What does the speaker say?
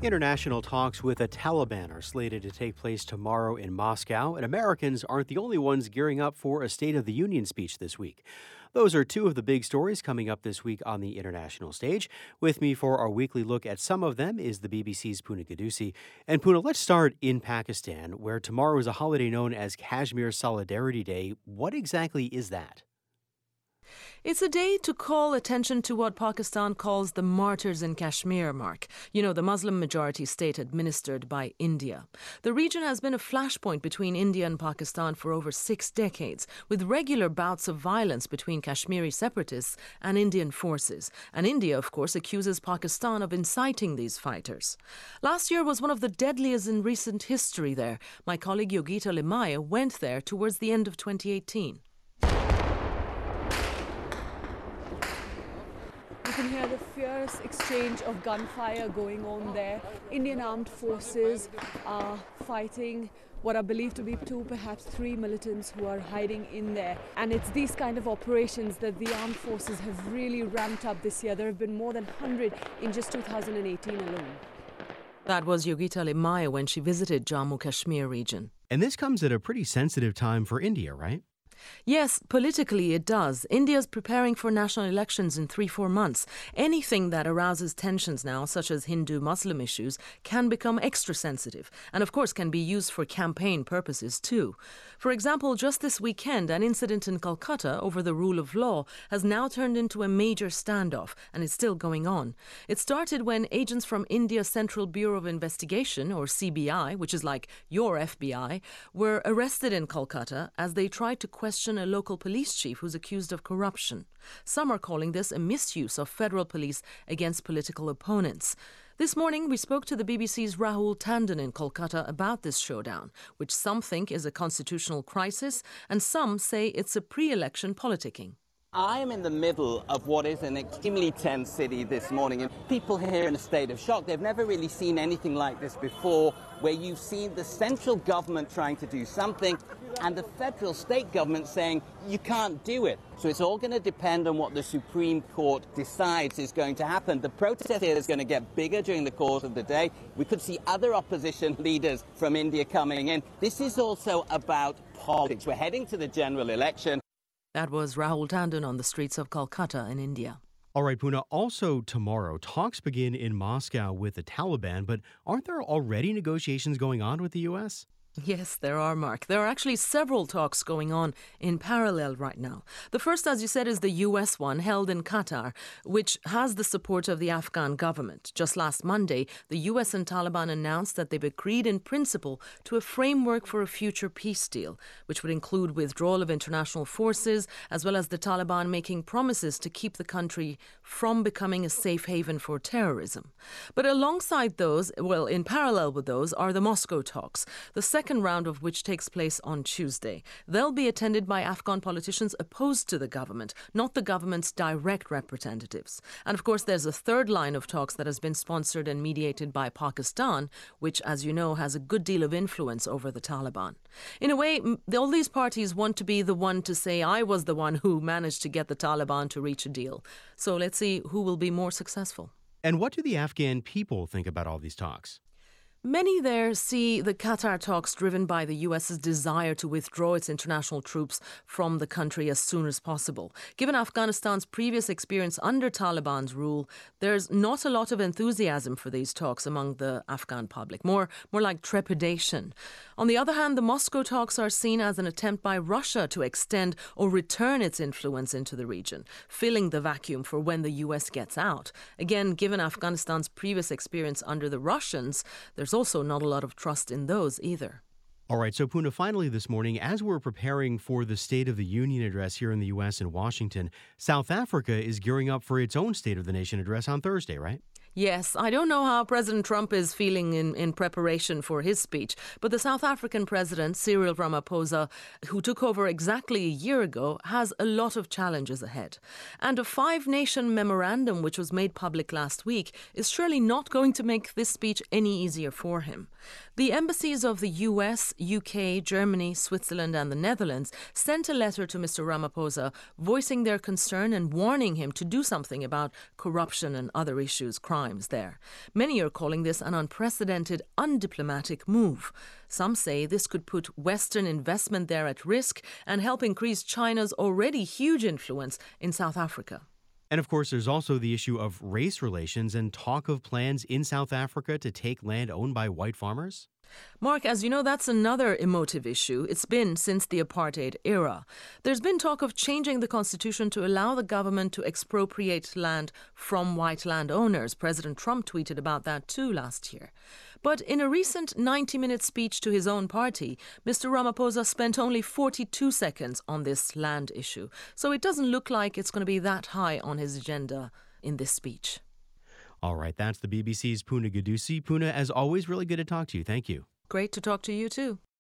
International talks with the Taliban are slated to take place tomorrow in Moscow, and Americans aren't the only ones gearing up for a State of the Union speech this week. Those are two of the big stories coming up this week on the international stage. With me for our weekly look at some of them is the BBC's Puna Gadusi. And Puna, let's start in Pakistan, where tomorrow is a holiday known as Kashmir Solidarity Day. What exactly is that? It's a day to call attention to what Pakistan calls the martyrs in Kashmir, Mark. You know, the Muslim-majority state administered by India. The region has been a flashpoint between India and Pakistan for over 6 decades, with regular bouts of violence between Kashmiri separatists and Indian forces. And India, of course, accuses Pakistan of inciting these fighters. Last year was one of the deadliest in recent history there. My colleague Yogita Limaye went there towards the end of 2018. You can hear the fierce exchange of gunfire going on there. Indian armed forces are fighting what are believed to be 2, perhaps 3 militants who are hiding in there. And it's these kind of operations that the armed forces have really ramped up this year. There have been more than 100 in just 2018 alone. That was Yogita Limaye when she visited Jammu Kashmir region. And this comes at a pretty sensitive time for India, right? Yes, politically it does. India's preparing for national elections in 3-4 months. Anything that arouses tensions now, such as Hindu-Muslim issues, can become extra sensitive and, of course, can be used for campaign purposes too. For example, just this weekend, an incident in Calcutta over the rule of law has now turned into a major standoff, and it's still going on. It started when agents from India's Central Bureau of Investigation, or CBI, which is like your FBI, were arrested in Calcutta as they tried to question a local police chief who's accused of corruption. Some are calling this a misuse of federal police against political opponents. This morning, we spoke to the BBC's Rahul Tandon in Kolkata about this showdown, which some think is a constitutional crisis and some say it's a pre-election politicking. I am in the middle of what is an extremely tense city this morning, and people here in a state of shock. They've never really seen anything like this before, where you've seen the central government trying to do something and the federal state government saying you can't do it. So it's all going to depend on what the Supreme Court decides is going to happen. The protest here is going to get bigger during the course of the day. We could see other opposition leaders from India coming in. This is also about politics. We're heading to the general election. That was Rahul Tandon on the streets of Kolkata in India. All right, Puna, also tomorrow, talks begin in Moscow with the Taliban, but aren't there already negotiations going on with the U.S.? Yes, there are, Mark. There are actually several talks going on in parallel right now. The first, as you said, is the U.S. one held in Qatar, which has the support of the Afghan government. Just last Monday, the U.S. and Taliban announced that they've agreed in principle to a framework for a future peace deal, which would include withdrawal of international forces, as well as the Taliban making promises to keep the country from becoming a safe haven for terrorism. But alongside those, well, in parallel with those, are the Moscow talks. The second round of which takes place on Tuesday. They'll be attended by Afghan politicians opposed to the government, not the government's direct representatives. And of course, there's a third line of talks that has been sponsored and mediated by Pakistan, which, as you know, has a good deal of influence over the Taliban. In a way, all these parties want to be the one to say, I was the one who managed to get the Taliban to reach a deal. So let's see who will be more successful. And what do the Afghan people think about all these talks? Many there see the Qatar talks driven by the US's desire to withdraw its international troops from the country as soon as possible. Given Afghanistan's previous experience under Taliban's rule, there's not a lot of enthusiasm for these talks among the Afghan public, more like trepidation. On the other hand, the Moscow talks are seen as an attempt by Russia to extend or return its influence into the region, filling the vacuum for when the US gets out. Again, given Afghanistan's previous experience under the Russians, there's also not a lot of trust in those either. All right, so Puna, finally this morning, as we're preparing for the State of the Union address here in the U.S. in Washington, South Africa is gearing up for its own State of the Nation address on Thursday, right? Yes, I don't know how President Trump is feeling in preparation for his speech, but the South African president, Cyril Ramaphosa, who took over exactly a year ago, has a lot of challenges ahead. And a 5-nation memorandum, which was made public last week, is surely not going to make this speech any easier for him. The embassies of the US, UK, Germany, Switzerland and the Netherlands sent a letter to Mr. Ramaphosa voicing their concern and warning him to do something about corruption and other issues, crime crimes there. Many are calling this an unprecedented, undiplomatic move. Some say this could put Western investment there at risk and help increase China's already huge influence in South Africa. And of course, there's also the issue of race relations and talk of plans in South Africa to take land owned by white farmers. Mark, as you know, that's another emotive issue. It's been since the apartheid era. There's been talk of changing the constitution to allow the government to expropriate land from white landowners. President Trump tweeted about that too last year. But in a recent 90-minute speech to his own party, Mr. Ramaphosa spent only 42 seconds on this land issue. So it doesn't look like it's going to be that high on his agenda in this speech. All right, that's the BBC's Puna Gadusi. Puna, as always, really good to talk to you. Thank you. Great to talk to you too.